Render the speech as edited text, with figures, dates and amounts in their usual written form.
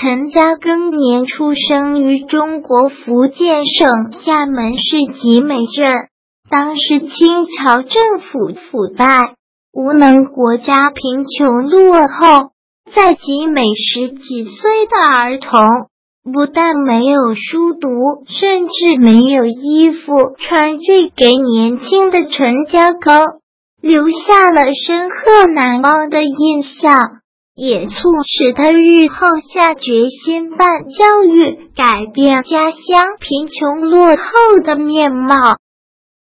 陈嘉庚年出生于中国福建省厦门市集美镇。当时清朝政府腐败无能，国家贫穷落后，在集美10几岁的儿童不但没有书读，甚至没有衣服穿，这给年轻的陈嘉庚留下了深刻难忘的印象，也促使他日后下决心办教育，改变家乡贫穷落后的面貌。